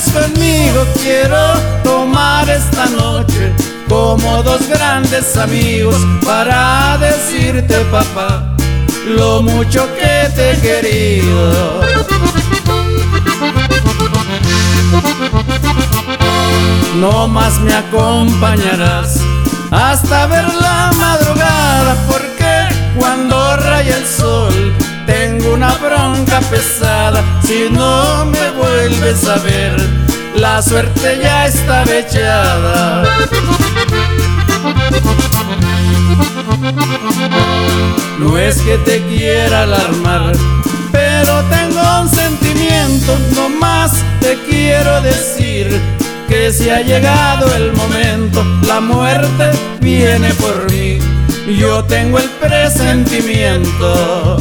vengas conmigo, quiero tomar esta noche como dos grandes amigos para decirte, papá, lo mucho que te he querido. No más me acompañarás hasta ver la madrugada, porque cuando raya el sol tengo una bronca pesada. Si no me vuelves a ver, la suerte ya está echada. No es que te quiera alarmar, pero tengo un sentimiento. No más te quiero decir que si ha llegado el momento, la muerte viene por mí. Yo tengo el presentimiento.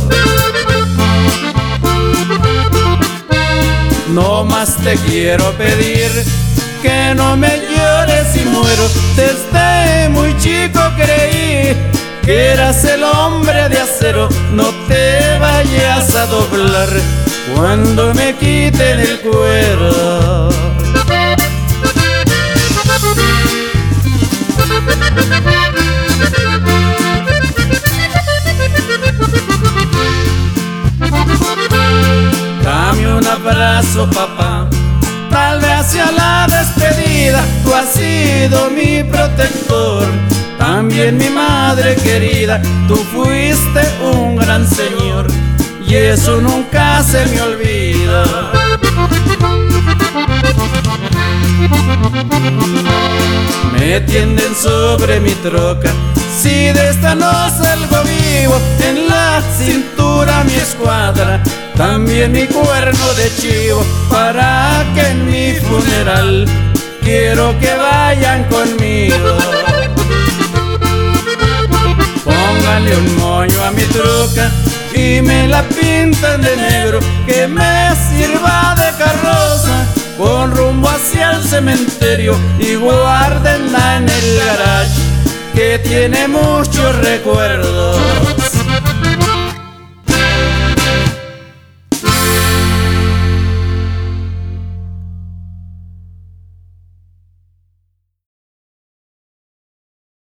No más te quiero pedir que no me llores si muero. Desde muy chico creí que eras el hombre de acero. No te vayas a doblar cuando me quiten el cuero. Dame un abrazo, papá, tal vez hacia la despedida. Tú has sido mi protector, también mi madre querida. Tú fuiste un gran señor y eso nunca se me olvida. Me tienden sobre mi troca, si de esta no salgo vivo. En la cintura mi escuadra, también mi cuerno de chivo, para que en mi funeral quiero que vayan conmigo. Pónganle un moño a mi troca y me la pintan de negro, que me sirva de carroza con rumbo hacia el cementerio, y guárdenla en el garage que tiene muchos recuerdos.